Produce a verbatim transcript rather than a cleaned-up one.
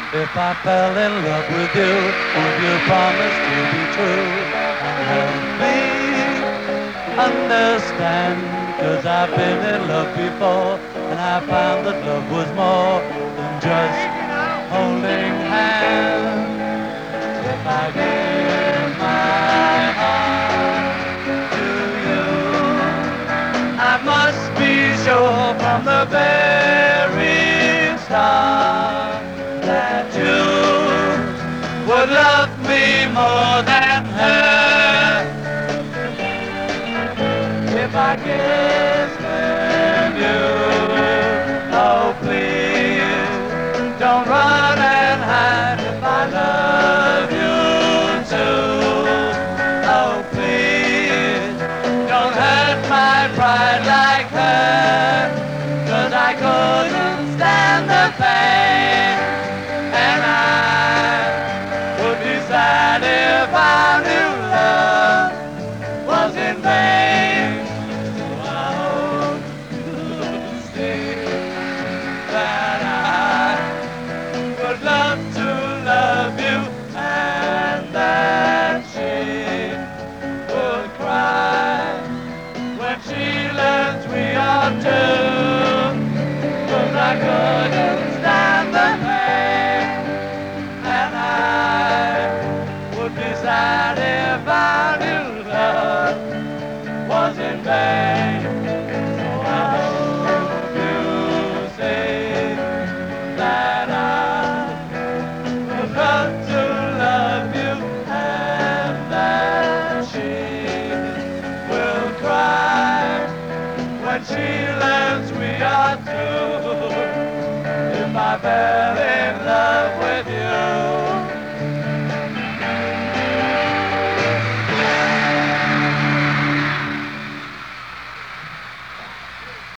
If I fell in love with you, would you promise to be true and help me understand? 'Cause I've been in love before and I found that love was more than just holding hands. If I give my heart to you, I must be sure from the very start that you would love me more than her. If I kiss with you,